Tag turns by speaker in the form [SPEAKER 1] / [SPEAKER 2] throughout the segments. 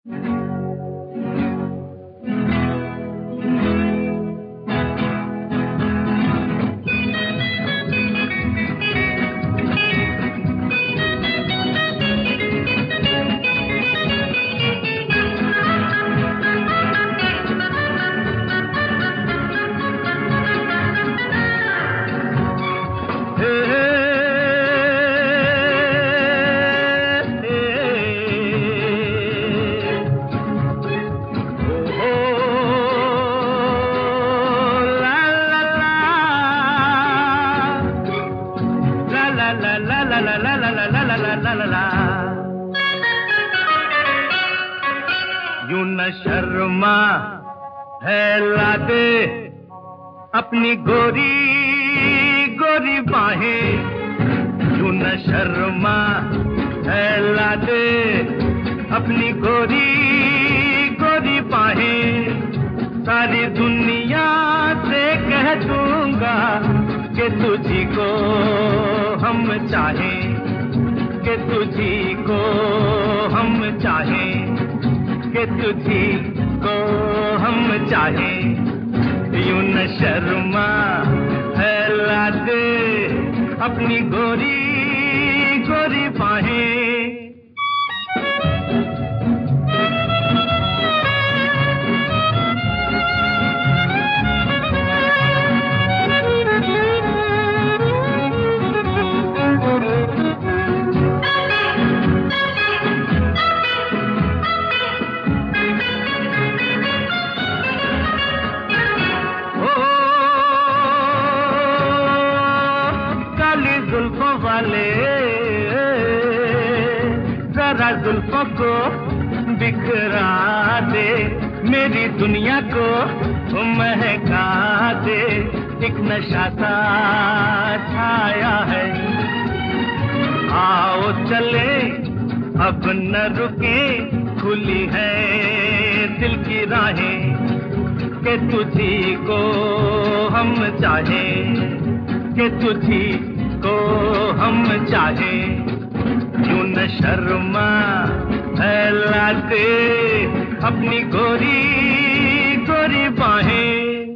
[SPEAKER 1] यूं न शर्मा है ला दे अपनी गोरी गोरी बाहें, यूं न शर्मा है ला दे अपनी गोरी गोरी बाहें। सारी दुनिया से कह दूंगा कि तुझी को हम चाहें, कि तुझी को हम चाहें, कि तुझी को हम चाहें। यूं न शर्मा है ला दे अपनी गोरी गोरी बाहें। जुल्फों वाले जरा जुल्फों को बिखरा दे, मेरी दुनिया को महका दे। एक नशा सा छाया है, आओ चले अब न रुके, खुली है दिल की राहें, कि तुझी को हम चाहें, कि तुझी को हम चाहें। यूं न शर्मा है ला दे अपनी गोरी गोरी बाहें।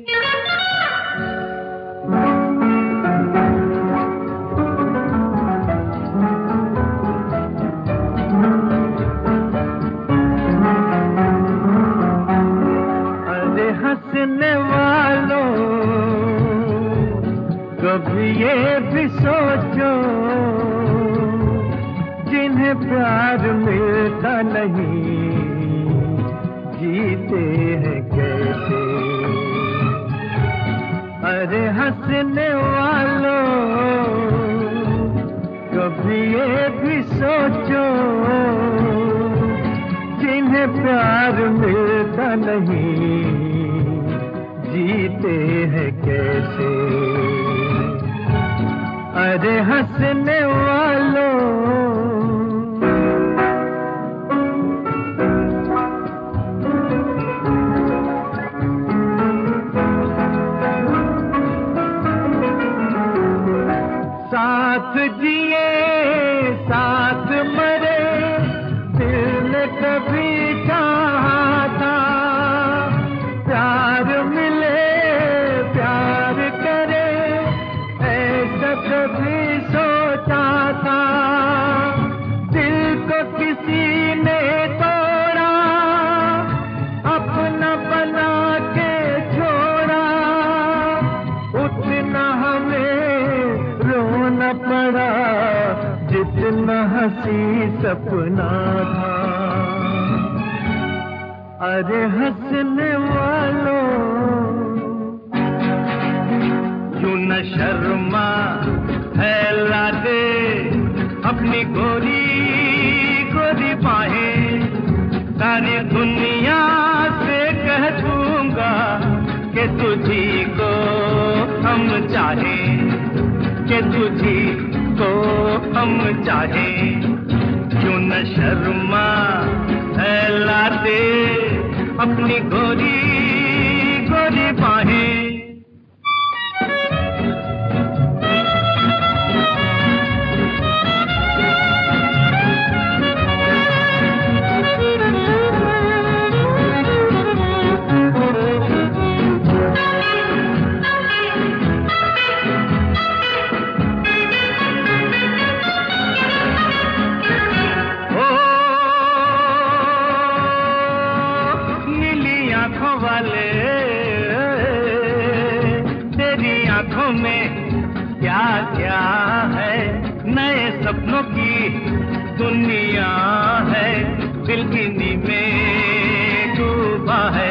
[SPEAKER 1] अरे हंसने वालों कभी ये भी सोचो, जिन्हें प्यार मिलता नहीं जीते हैं कैसे। अरे हंसने वालों कभी ये भी सोचो, जिन्हें प्यार मिलता नहीं जीते हैं कैसे। अरे हंसने वालों साथ जिए साथ मरे, दिल ने कभी चाहा था प्यार मिले प्यार करे, ऐसा कभी सोचा था। दिल को किसी ने तोड़ा, अपना बना के छोड़ा, उतना हमें रोना पड़ा जितना हंसी सपना था। अरे हंसने वालों यूं न शर्मा है ला दे अपनी गोरी गोरी बाहें। सारी दुनिया से कह दूंगा कि तुझी को हम चाहें, कि तुझी को हम चाहें। क्यों न शर्मा है ला दे अपनी गोरी गोरी बाहें। सपनों की दुनिया है, दिल इन्हीं में डूबा है।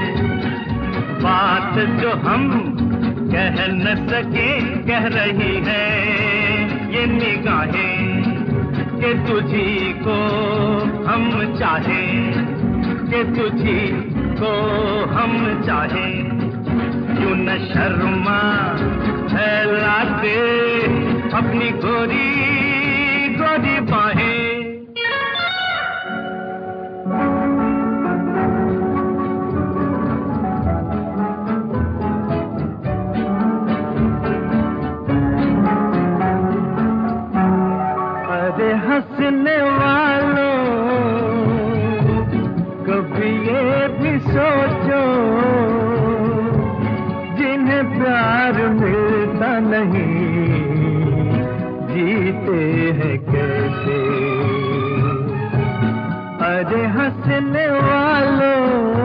[SPEAKER 1] बात जो हम कह न सके कह रही है ये निगाहें, कि तुझी को हम चाहें, कि तुझी को हम चाहें। यूं न शर्मा फैला दे अपनी गोरी गोरी बाहें। अरे हंसने वालों कभी ये भी सोचो, जिन्हें प्यार मिलता नहीं जीते हैं कैसे। अरे हंसने वालों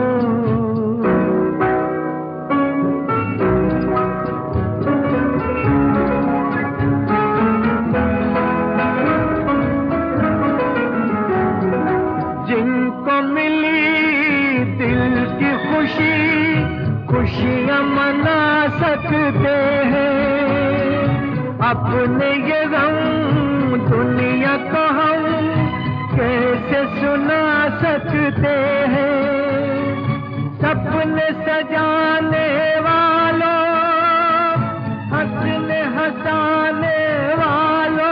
[SPEAKER 1] जिनको मिली दिल की खुशी, खुशियां मना सकते हैं। अपने ये गम दुनिया को हम कैसे सुना सकते हैं। सपने सजाने वालों, हंसने हंसाने वालों,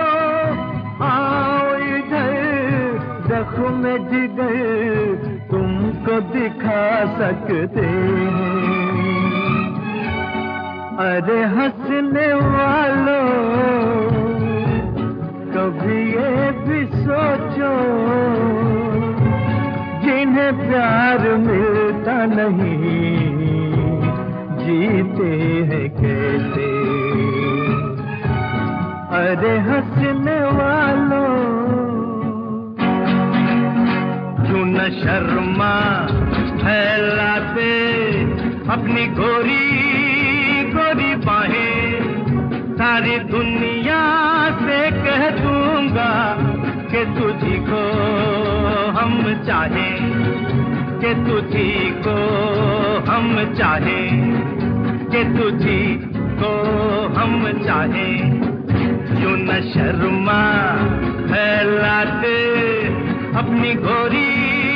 [SPEAKER 1] आओ इधर जख्म जिगर तुमको दिखा सकते हैं। अरे हंसने वालों कभी ये भी सोचो, जिन्हें प्यार मिलता नहीं जीते हैं कैसे। अरे हंसने वालों यूं न शर्मा फैला दे अपनी गोरी गोरी बाहें। सारी दुनिया से कह दूंगा कि तुझी को हम चाहें, कि तुझी को हम चाहें, कि तुझी को हम चाहें। यूं न शर्मा फैला दे अपनी गोरी